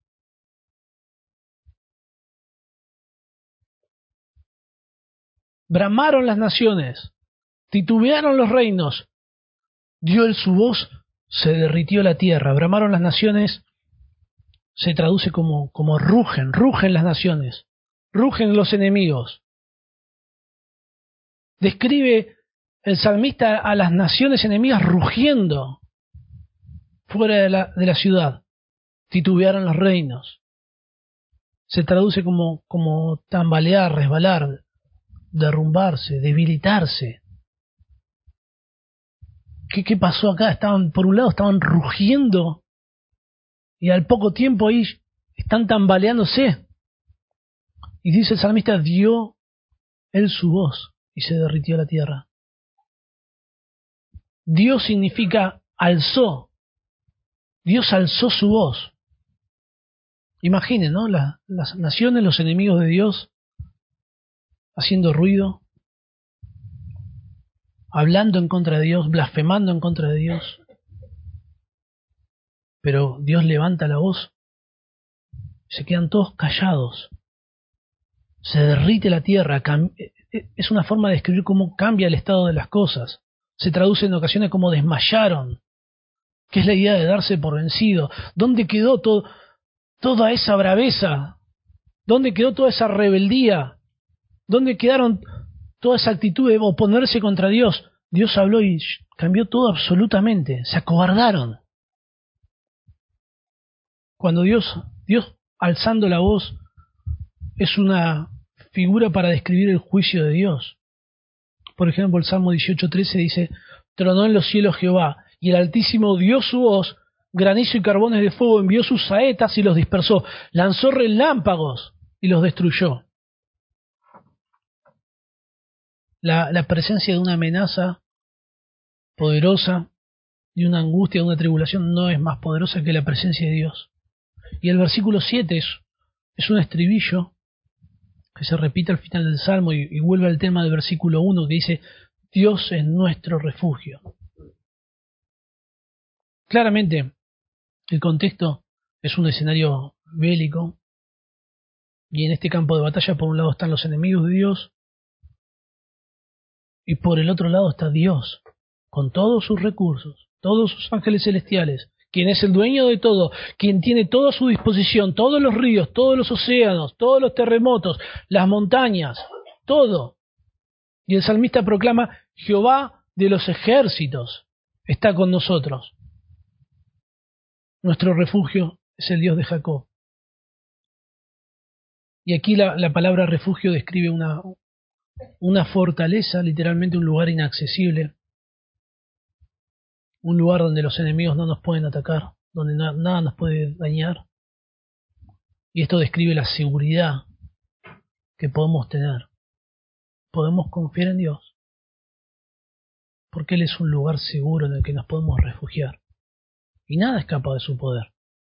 Bramaron las naciones, titubearon los reinos, dio él su voz, se derritió la tierra. Bramaron las naciones, se traduce como rugen las naciones, rugen los enemigos. Describe el salmista a las naciones enemigas rugiendo fuera de la ciudad. Titubearon los reinos. Se traduce como tambalear, resbalar, derrumbarse, debilitarse. ¿Qué pasó acá? Por un lado estaban rugiendo y al poco tiempo ahí están tambaleándose. Y dice el salmista, dio él su voz y se derritió la tierra. Dios significa alzó. Dios alzó su voz. Imaginen, ¿no? Las naciones, los enemigos de Dios, haciendo ruido, hablando en contra de Dios, blasfemando en contra de Dios. Pero Dios levanta la voz, se quedan todos callados. Se derrite la tierra. Es una forma de describir cómo cambia el estado de las cosas. Se traduce en ocasiones como desmayaron, que es la idea de darse por vencido. ¿Dónde quedó toda esa braveza? ¿Dónde quedó toda esa rebeldía? ¿Dónde quedaron toda esa actitud de oponerse contra Dios? Dios habló y cambió todo absolutamente. Se acobardaron. Cuando Dios alzando la voz es una figura para describir el juicio de Dios. Por ejemplo, el Salmo 18:13 dice, tronó en los cielos Jehová, y el Altísimo dio su voz, granizo y carbones de fuego, envió sus saetas y los dispersó, lanzó relámpagos y los destruyó. La presencia de una amenaza poderosa, de una angustia, de una tribulación, no es más poderosa que la presencia de Dios. Y el versículo 7 es un estribillo que se repite al final del Salmo y vuelve al tema del versículo 1 que dice, Dios es nuestro refugio. Claramente, el contexto es un escenario bélico, y en este campo de batalla por un lado están los enemigos de Dios, y por el otro lado está Dios, con todos sus recursos, todos sus ángeles celestiales, quien es el dueño de todo, quien tiene todo a su disposición, todos los ríos, todos los océanos, todos los terremotos, las montañas, todo. Y el salmista proclama, Jehová de los ejércitos está con nosotros. Nuestro refugio es el Dios de Jacob. Y aquí la palabra refugio describe una fortaleza, literalmente un lugar inaccesible, un lugar donde los enemigos no nos pueden atacar, donde nada nos puede dañar. Y esto describe la seguridad que podemos tener. Podemos confiar en Dios, porque Él es un lugar seguro en el que nos podemos refugiar. Y nada escapa de su poder.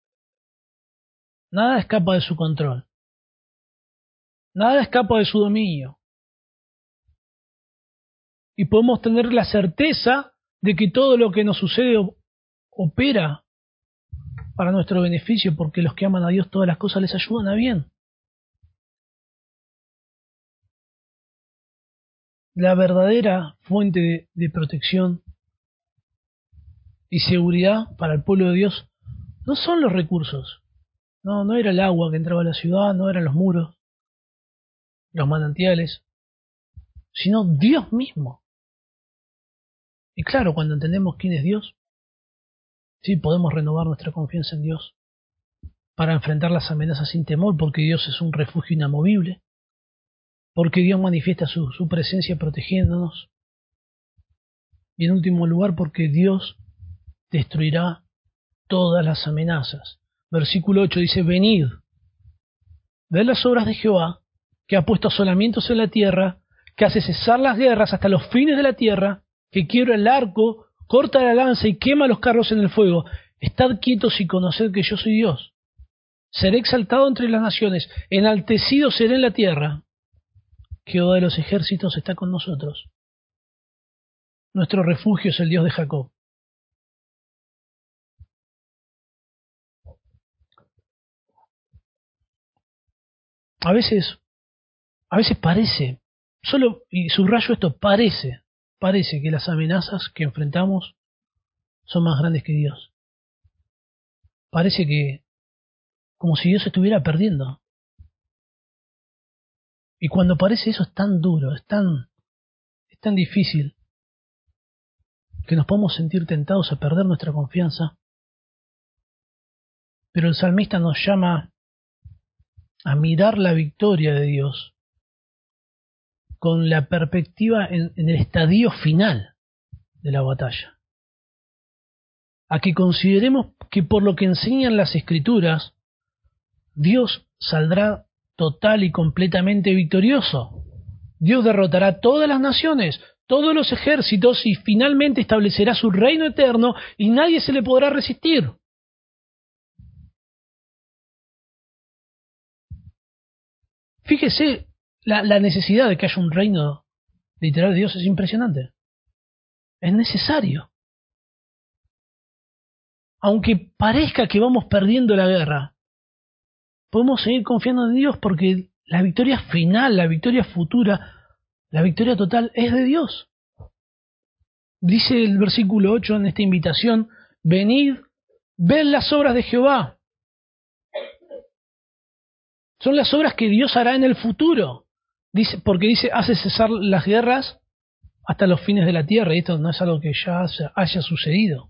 Nada escapa de su control. Nada escapa de su dominio. Y podemos tener la certeza de que todo lo que nos sucede opera para nuestro beneficio, porque los que aman a Dios todas las cosas les ayudan a bien. La verdadera fuente de protección y seguridad para el pueblo de Dios no son los recursos. No era el agua que entraba a la ciudad, no eran los muros, los manantiales, sino Dios mismo. Y claro, cuando entendemos quién es Dios, sí podemos renovar nuestra confianza en Dios para enfrentar las amenazas sin temor, porque Dios es un refugio inamovible, porque Dios manifiesta su presencia protegiéndonos, y en último lugar porque Dios destruirá todas las amenazas. Versículo 8 dice, venid, ved las obras de Jehová, que ha puesto asolamientos en la tierra, que hace cesar las guerras hasta los fines de la tierra, que quiebra el arco, corta la lanza y quema los carros en el fuego. Estad quietos y conoced que yo soy Dios. Seré exaltado entre las naciones, enaltecido seré en la tierra. Jehová de los ejércitos está con nosotros. Nuestro refugio es el Dios de Jacob. A veces parece, y subrayo esto, parece que las amenazas que enfrentamos son más grandes que Dios. Parece que, como si Dios estuviera perdiendo. Y cuando parece eso es tan duro, es tan difícil, que nos podemos sentir tentados a perder nuestra confianza. Pero el salmista nos llama a mirar la victoria de Dios con la perspectiva en el estadio final de la batalla. A que consideremos que por lo que enseñan las Escrituras, Dios saldrá total y completamente victorioso. Dios derrotará todas las naciones, todos los ejércitos y finalmente establecerá su reino eterno y nadie se le podrá resistir. Fíjese, la necesidad de que haya un reino literal de Dios es impresionante. Es necesario. Aunque parezca que vamos perdiendo la guerra, podemos seguir confiando en Dios porque la victoria final, la victoria futura, la victoria total es de Dios. Dice el versículo 8 en esta invitación, venid, ved las obras de Jehová. Son las obras que Dios hará en el futuro. Porque dice, hace cesar las guerras hasta los fines de la tierra, y esto no es algo que ya haya sucedido.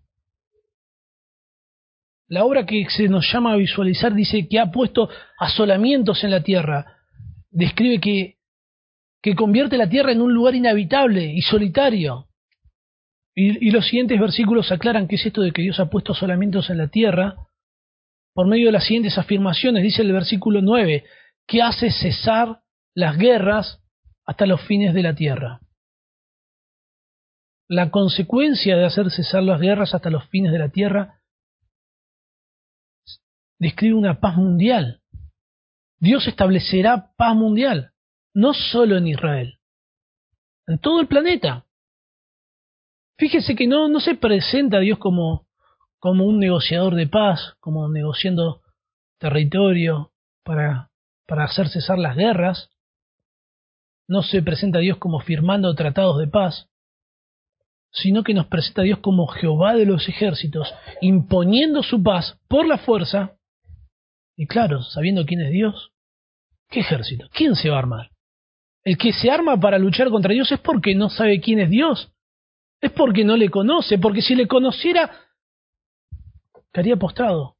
La obra que se nos llama a visualizar dice que ha puesto asolamientos en la tierra. Describe que convierte la tierra en un lugar inhabitable y solitario. Y los siguientes versículos aclaran qué es esto de que Dios ha puesto asolamientos en la tierra por medio de las siguientes afirmaciones. Dice el versículo 9, que hace cesar las guerras hasta los fines de la tierra. La consecuencia de hacer cesar las guerras hasta los fines de la tierra describe una paz mundial. Dios establecerá paz mundial. no solo en Israel, en todo el planeta. Fíjese que no se presenta a Dios como un negociador de paz, como negociando territorio para hacer cesar las guerras. No se presenta a Dios como firmando tratados de paz, sino que nos presenta a Dios como Jehová de los ejércitos, imponiendo su paz por la fuerza. Y claro, sabiendo quién es Dios, ¿qué ejército? ¿Quién se va a armar? El que se arma para luchar contra Dios es porque no sabe quién es Dios. Es porque no le conoce, porque si le conociera, estaría postrado.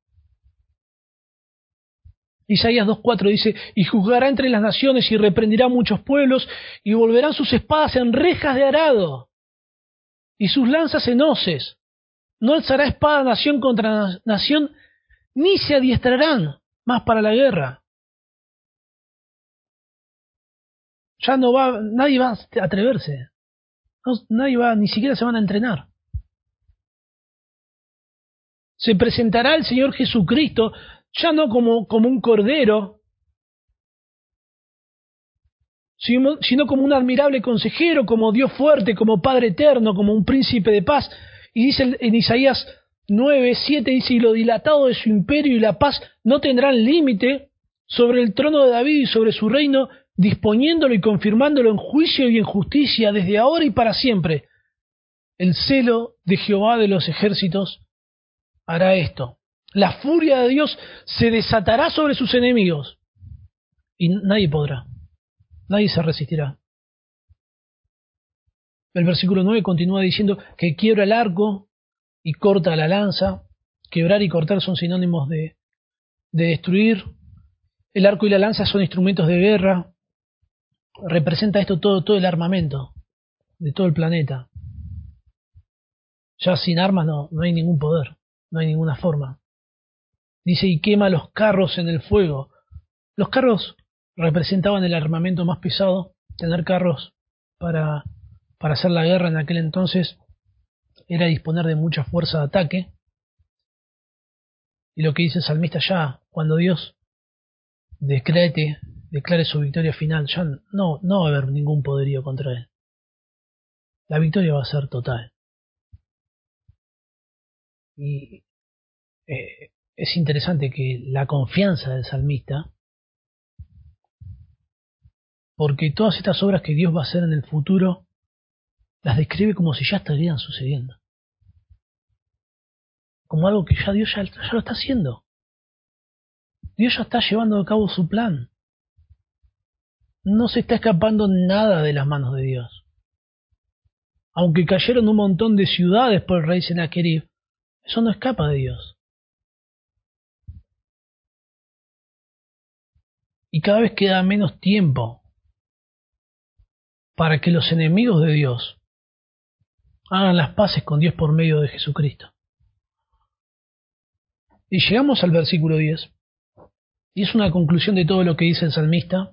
Isaías 2:4 dice, y juzgará entre las naciones y reprenderá a muchos pueblos y volverán sus espadas en rejas de arado y sus lanzas en hoces. No alzará espada nación contra nación, ni se adiestrarán más para la guerra. Ya nadie va a atreverse. Nadie va, ni siquiera se van a entrenar. Se presentará el Señor Jesucristo ya no como un cordero, sino como un admirable consejero, como Dios fuerte, como Padre eterno, como un príncipe de paz. Y dice en Isaías 9:7, dice, y lo dilatado de su imperio y la paz no tendrán límite sobre el trono de David y sobre su reino, disponiéndolo y confirmándolo en juicio y en justicia desde ahora y para siempre. El celo de Jehová de los ejércitos hará esto. La furia de Dios se desatará sobre sus enemigos y nadie podrá. Nadie se resistirá. El versículo 9 continúa diciendo que quiebra el arco y corta la lanza. Quebrar y cortar son sinónimos de destruir. El arco y la lanza son instrumentos de guerra. Representa esto todo el armamento de todo el planeta. Ya sin armas no hay ningún poder, no hay ninguna forma. Dice, y quema los carros en el fuego. Los carros representaban el armamento más pesado. Tener carros para hacer la guerra en aquel entonces era disponer de mucha fuerza de ataque. Y lo que dice el salmista ya, cuando Dios declare su victoria final, ya no va a haber ningún poderío contra él. La victoria va a ser total. Y es interesante que la confianza del salmista, porque todas estas obras que Dios va a hacer en el futuro, las describe como si ya estarían sucediendo. Como algo que ya Dios ya lo está haciendo. Dios ya está llevando a cabo su plan. No se está escapando nada de las manos de Dios. Aunque cayeron un montón de ciudades por el rey Sennacherib, eso no escapa de Dios. Y cada vez queda menos tiempo para que los enemigos de Dios hagan las paces con Dios por medio de Jesucristo. Y llegamos al versículo 10, y es una conclusión de todo lo que dice el salmista.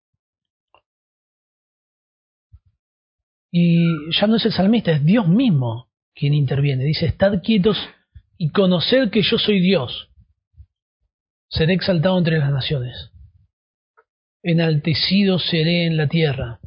Y ya no es el salmista, es Dios mismo quien interviene. Dice, estad quietos y conoced que yo soy Dios. Seré exaltado entre las naciones. Enaltecido seré en la tierra.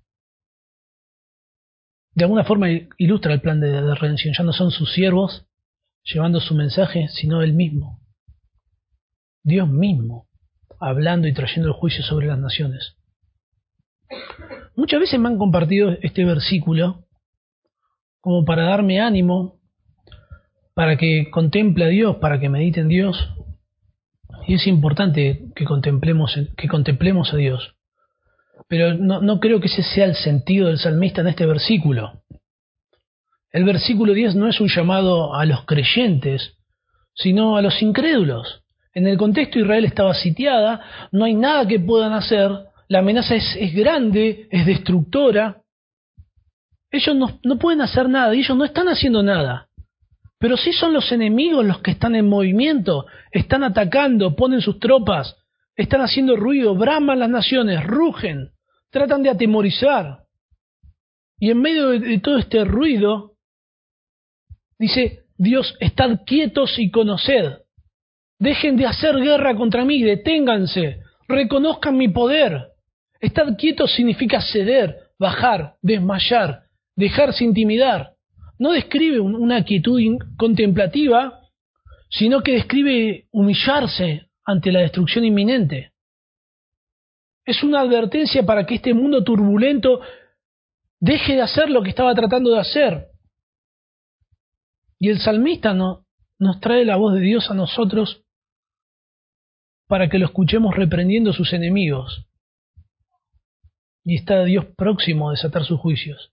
De alguna forma ilustra el plan de redención. Ya no son sus siervos llevando su mensaje, sino Él mismo. Dios mismo, hablando y trayendo el juicio sobre las naciones. Muchas veces me han compartido este versículo como para darme ánimo, para que contemple a Dios, para que medite en Dios. Y es importante que contemplemos a Dios. Pero no creo que ese sea el sentido del salmista en este versículo. El versículo 10 no es un llamado a los creyentes, sino a los incrédulos. En el contexto Israel estaba sitiada, no hay nada que puedan hacer, la amenaza es grande, es destructora. Ellos no pueden hacer nada, y ellos no están haciendo nada. Pero sí son los enemigos los que están en movimiento, están atacando, ponen sus tropas, están haciendo ruido, braman las naciones, rugen, tratan de atemorizar. Y en medio de todo este ruido, dice Dios, estad quietos y conoced. Dejen de hacer guerra contra mí, deténganse, reconozcan mi poder. Estar quieto significa ceder, bajar, desmayar, dejarse intimidar. No describe una quietud contemplativa, sino que describe humillarse ante la destrucción inminente. Es una advertencia para que este mundo turbulento deje de hacer lo que estaba tratando de hacer. Y el salmista nos trae la voz de Dios a nosotros para que lo escuchemos reprendiendo a sus enemigos. Y está Dios próximo a desatar sus juicios.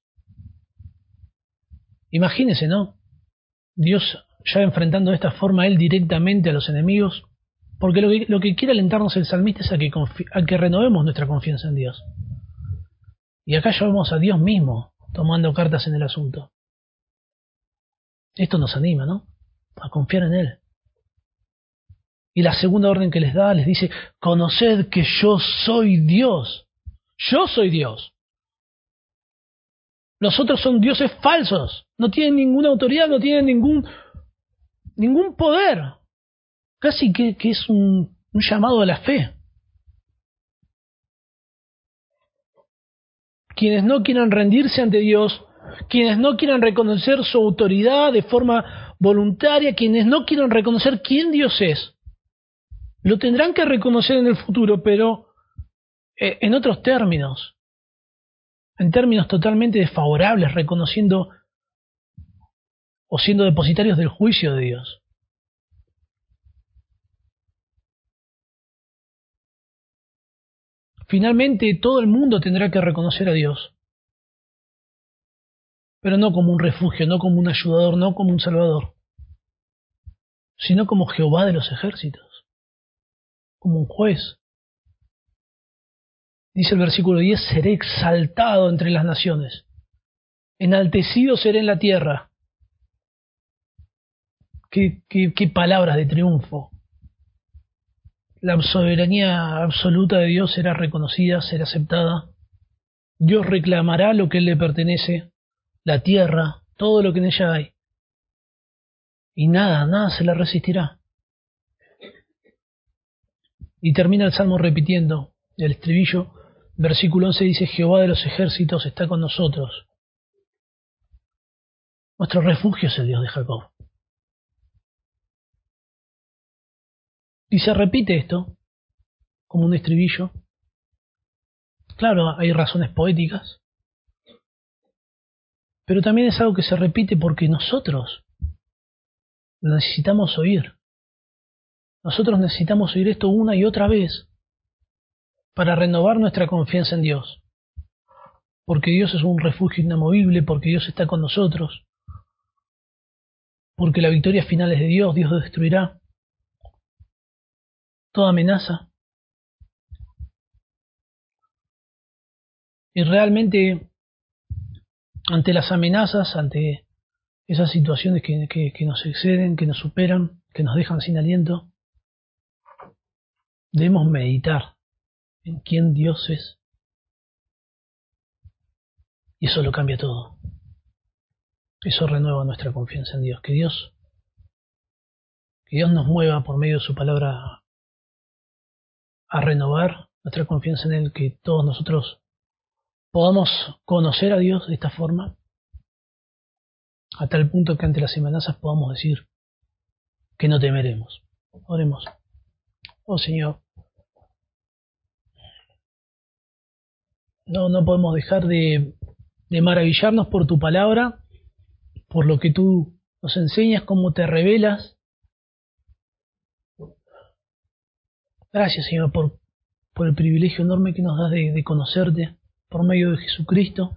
Imagínense, ¿no? Dios ya enfrentando de esta forma a Él directamente a los enemigos, porque lo que quiere alentarnos el salmista es a que renovemos nuestra confianza en Dios. Y acá ya vemos a Dios mismo tomando cartas en el asunto. Esto nos anima, ¿no? A confiar en Él. Y la segunda orden que les da, les dice, conoced que yo soy Dios. Yo soy Dios. Los otros son dioses falsos. No tienen ninguna autoridad, no tienen ningún poder. Casi que es un llamado a la fe. Quienes no quieran rendirse ante Dios, quienes no quieran reconocer su autoridad de forma voluntaria, quienes no quieran reconocer quién Dios es, lo tendrán que reconocer en el futuro, pero en otros términos, en términos totalmente desfavorables, reconociendo o siendo depositarios del juicio de Dios. Finalmente, todo el mundo tendrá que reconocer a Dios, pero no como un refugio, no como un ayudador, no como un salvador, sino como Jehová de los ejércitos, como un juez. Dice el versículo 10, seré exaltado entre las naciones, enaltecido seré en la tierra. Qué palabras de triunfo. La soberanía absoluta de Dios será reconocida, será aceptada. Dios reclamará lo que Él le pertenece, la tierra, todo lo que en ella hay. Y nada se la resistirá. Y termina el Salmo repitiendo el estribillo. Versículo 11 dice, Jehová de los ejércitos está con nosotros. Nuestro refugio es el Dios de Jacob. Y se repite esto como un estribillo. Claro, hay razones poéticas, pero también es algo que se repite porque nosotros lo necesitamos oír. Nosotros necesitamos oír esto una y otra vez para renovar nuestra confianza en Dios. Porque Dios es un refugio inamovible, porque Dios está con nosotros, porque la victoria final es de Dios, Dios destruirá toda amenaza. Y realmente, ante las amenazas, ante esas situaciones que nos exceden, que nos superan, que nos dejan sin aliento, debemos meditar en quién Dios es. Y eso lo cambia todo. Eso renueva nuestra confianza en Dios. Que Dios nos mueva por medio de su palabra a renovar nuestra confianza en Él, que todos nosotros podamos conocer a Dios de esta forma, a tal punto que ante las amenazas podamos decir que no temeremos. Oremos. Oh Señor, no podemos dejar de maravillarnos por tu palabra, por lo que tú nos enseñas, cómo te revelas. Gracias, Señor, por el privilegio enorme que nos das de conocerte por medio de Jesucristo.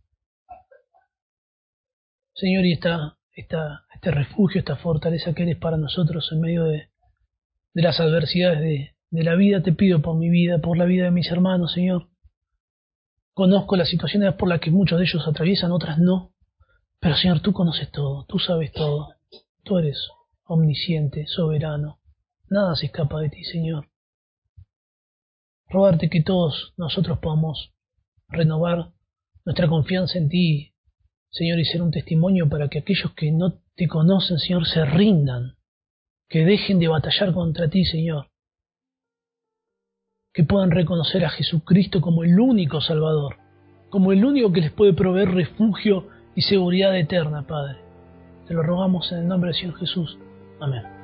Señor, y este refugio, esta fortaleza que eres para nosotros en medio de las adversidades de la vida, te pido por mi vida, por la vida de mis hermanos, Señor. Conozco las situaciones por las que muchos de ellos atraviesan, otras no. Pero, Señor, tú conoces todo, tú sabes todo. Tú eres omnisciente, soberano. Nada se escapa de ti, Señor. Rogarte que todos nosotros podamos renovar nuestra confianza en ti, Señor, y ser un testimonio para que aquellos que no te conocen, Señor, se rindan, que dejen de batallar contra ti, Señor. que puedan reconocer a Jesucristo como el único Salvador, como el único que les puede proveer refugio y seguridad eterna, Padre. Te lo rogamos en el nombre del Señor Jesús. Amén.